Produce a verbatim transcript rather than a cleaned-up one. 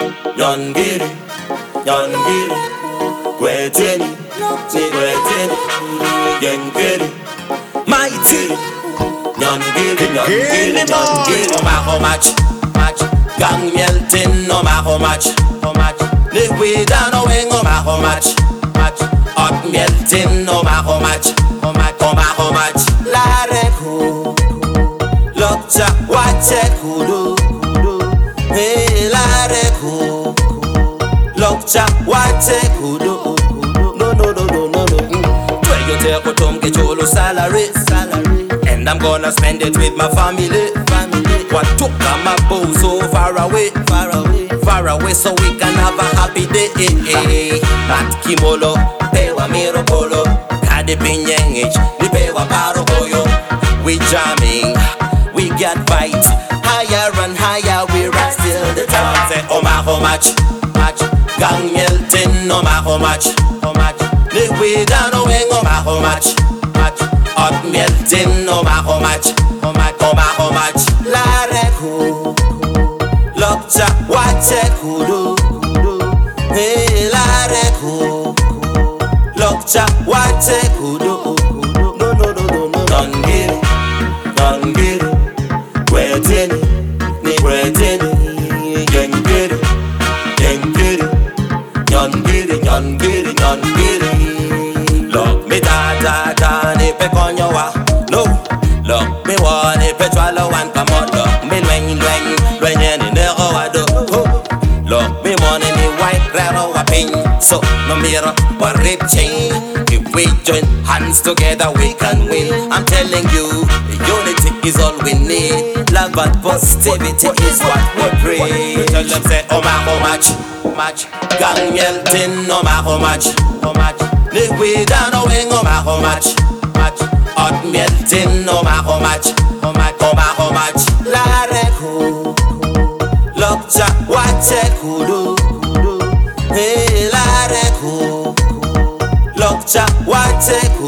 Nyongiri, nyongiri, kweteni, ni kweteni, yengiri, mighty. Nyongiri, nyongiri, nyongiri, no matter how much, much. Gang melting, no matter how much, how much. Liquid and away, no matter how much, much. Hot melting, no matter how much, how much, no matter how much. Lareko, lokcha, wache kudu, kudu. Hey, lareko, lokcha, wache kudu, kudu. No, no, no, no, no, no. Try you take a tom get your salary, salary. And I'm gonna spend it with my family, family. What took my bow so far away, far away, far away, so we can have a happy day. At Kimolo, pewa miro polo, kade pinyengich, di pewa paro koyo. We jamming, we get bites, higher and higher, we rise till the top. Say, oh my, how much, much, gang melting, oh my, how much, how much. Liquid and away, oh my, how much, much. Hot melting, no matter how much, how much, no matter how much. Lareko, lokcha, wache kudu, kudu. Hey, lareko, lokcha, wache kudu, kudu. No, no, no, no, no. Nyongiri, nyongiri, kweteni, ni kweteni, yengiri, yengiri, nyongiri, nyongiri, nyongiri. Look me da da da ni pe konyo wa no. Look me wa ni pe chwalo wan kamodo. Me lwen lwen lwen ni ne o wa do. Look me money ni white raro wa pin. So no mirror but rip chain. If we join hands together we can win. I'm telling you, unity is all we need. Love and positivity is what we pray. Tell them say oh my how much, much. Gang melting no matter how much, how much. Liquid and away, no matter how much, much. Hot melting, no matter how much, how much, no matter how much. Lareko, lokcha, wache kudu, kudu. Hey, lareko, lokcha, wache kudu.